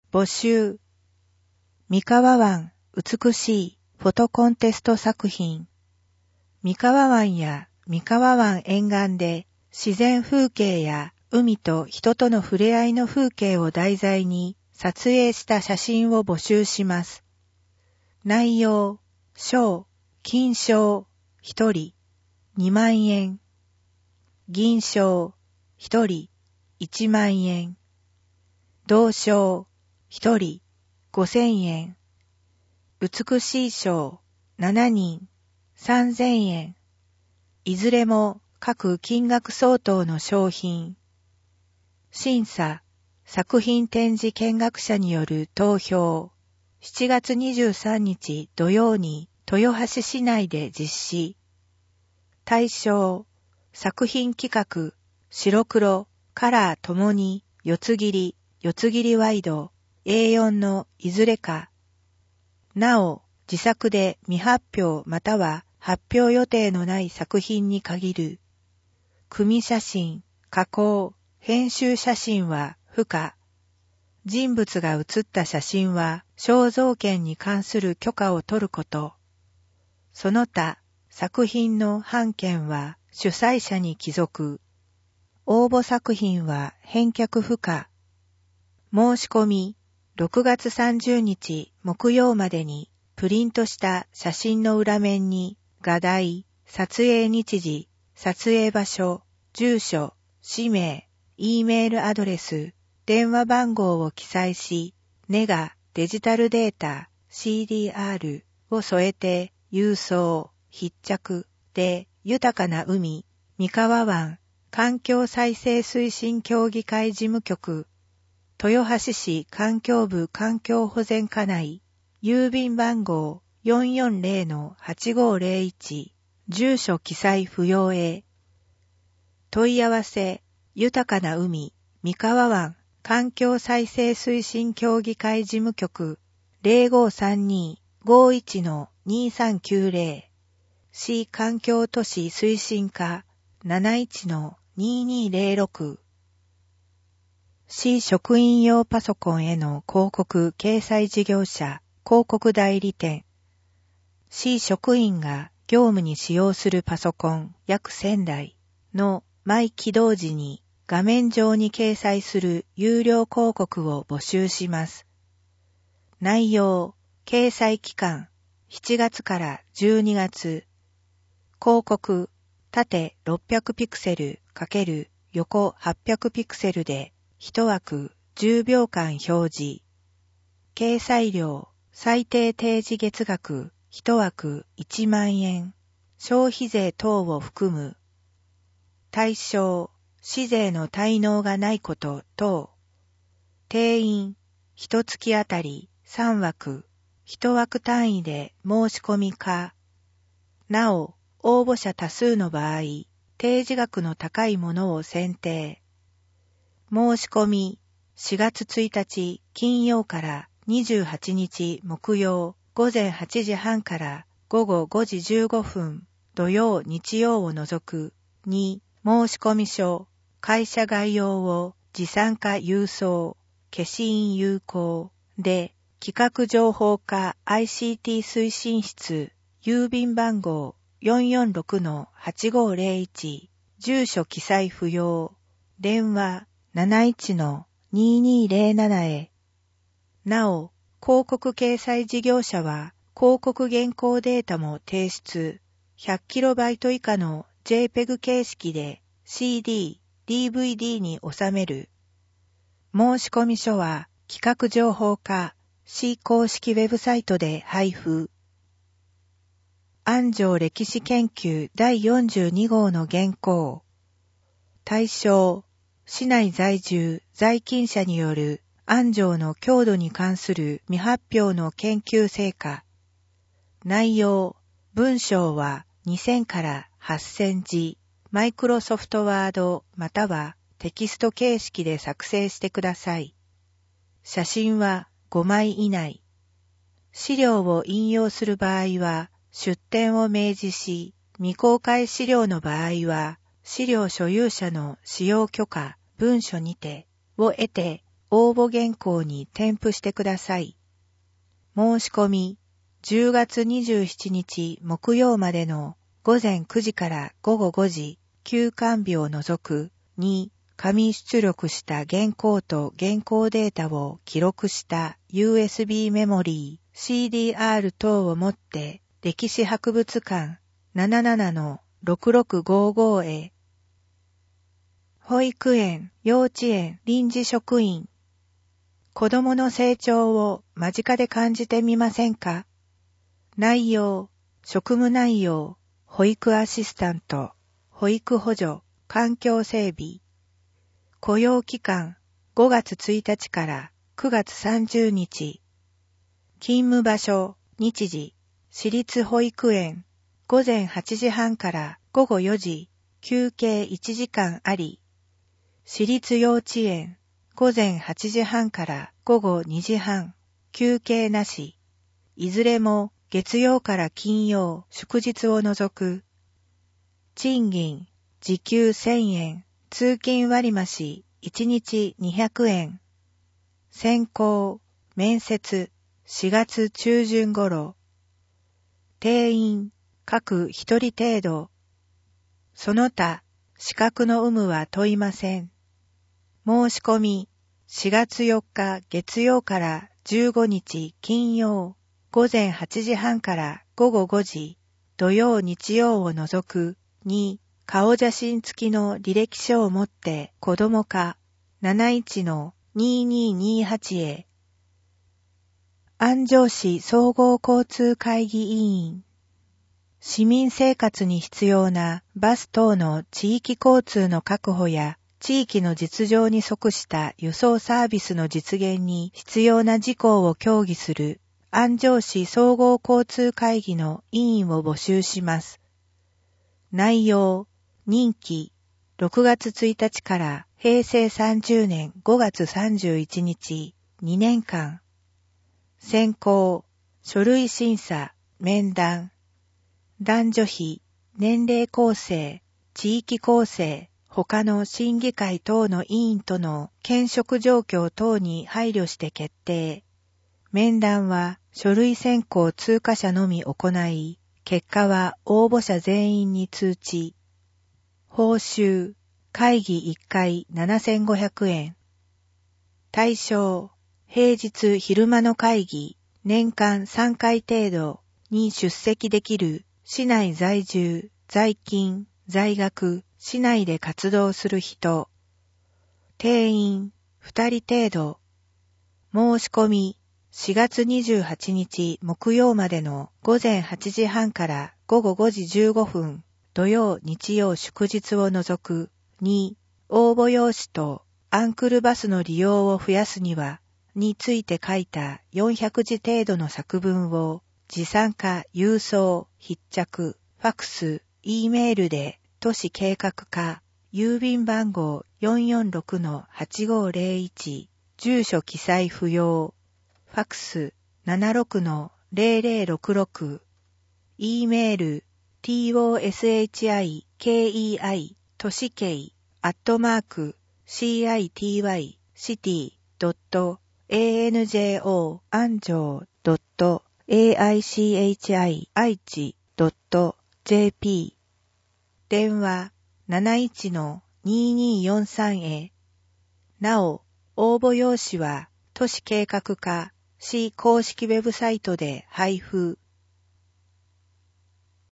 募集。三河湾美しいフォトコンテスト作品。三河湾や三河湾沿岸で自然風景や海と人との触れ合いの風景を題材に撮影した写真を募集します。内容、賞、金賞、1人、2万円。銀賞、1人、1万円。銅賞、1人、5000円。美しい賞、7人、3000円。いずれも各金額相当の商品。審査、作品展示見学者による投票。7月23日土曜に豊橋市内で実施。対象、作品企画、白黒、カラーともに四つ切りワイド、A4 のいずれか。なお、自作で未発表または発表予定のない作品に限る。組写真、加工、編集写真は不可。人物が写った写真は肖像権に関する許可を取ること。その他、作品の版権は主催者に帰属。応募作品は返却不可。申し込み、6月30日木曜までにプリントした写真の裏面に画題、撮影日時、撮影場所、住所、氏名、Eメールアドレス、電話番号を記載し、ネガ、デジタルデータ、CDR を添えて郵送、必着で豊かな海、三河湾、環境再生推進協議会事務局、豊橋市環境部環境保全課内、郵便番号 440-8501、住所記載不要へ。問い合わせ、豊かな海、三河湾、環境再生推進協議会事務局、0532-51-2390、市環境都市推進課 71-2206、市職員用パソコンへの広告掲載事業者、広告代理店。市職員が業務に使用するパソコン約1000台の毎起動時に画面上に掲載する有料広告を募集します。内容、掲載期間、7月から12月。広告、縦600ピクセル×横800ピクセルで1枠10秒間表示。掲載料、最低提示月額1枠1万円。消費税等を含む。対象、市税の滞納がないこと等。定員、1月あたり3枠、1枠単位で申し込みか。なお、応募者多数の場合、提示額の高いものを選定。申し込み、4月1日金曜から28日木曜午前8時半から午後5時15分土曜日曜を除く2、申込書、会社概要を持参か郵送、消印有効で、企画情報課 ICT 推進室、郵便番号 446-8501、住所記載不要、電話 71-2207 へ。なお、広告掲載事業者は、広告原稿データも提出、100KB 以下の JPEG 形式で CD、DVD に収める。申込書は企画情報課、市公式ウェブサイトで配布。安城歴史研究第42号の原稿。対象、市内在住、在勤者による安城の郷土に関する未発表の研究成果。内容、文章は2000から8000字、マイクロソフトワードまたはテキスト形式で作成してください。写真は5枚以内。資料を引用する場合は出典を明示し、未公開資料の場合は資料所有者の使用許可、文書にてを得て応募原稿に添付してください。申し込み、10月27日木曜までの午前9時から午後5時、休館日を除く2、紙出力した原稿と原稿データを記録した USB メモリー、CDR 等をもって歴史博物館 77-6655 へ。保育園、幼稚園、臨時職員。子供の成長を間近で感じてみませんか？内容、職務内容、保育アシスタント、保育補助、環境整備。雇用期間、5月1日から9月30日。勤務場所、日時、私立保育園、午前8時半から午後4時、休憩1時間あり。私立幼稚園、午前8時半から午後2時半、休憩なし。いずれも月曜から金曜、祝日を除く。賃金、時給1000円、通勤割増、1日200円。選考、面接、4月中旬頃。定員、各1人程度。その他、資格の有無は問いません。申し込み、4月4日月曜から15日金曜、午前8時半から午後5時、土曜日曜を除く2、顔写真付きの履歴書を持って子供課 71-2228 へ。安城市総合交通会議委員。市民生活に必要なバス等の地域交通の確保や地域の実情に即した輸送サービスの実現に必要な事項を協議する安城市総合交通会議の委員を募集します。内容、任期、6月1日から平成30年5月31日、2年間。選考、書類審査、面談。男女比、年齢構成、地域構成、他の審議会等の委員との兼職状況等に配慮して決定。面談は書類選考通過者のみ行い、結果は応募者全員に通知。報酬、会議1回7500円。対象、平日昼間の会議、年間3回程度に出席できる市内在住、在勤、在学、市内で活動する人。定員、2人程度。申し込み、4月28日木曜までの午前8時半から午後5時15分、土曜日曜祝日を除く。2、応募用紙とアンクルバスの利用を増やすには、について書いた400字程度の作文を、持参か郵送、筆着、ファクス、Eメールで都市計画課、郵便番号 446-8501、住所記載不要、ファクス 76-0066、Eメール toshikei 都市計@city.anjo 安城 .aichi.jp 電話 71-2243 へ。なお、応募用紙は都市計画課市公式ウェブサイトで配布、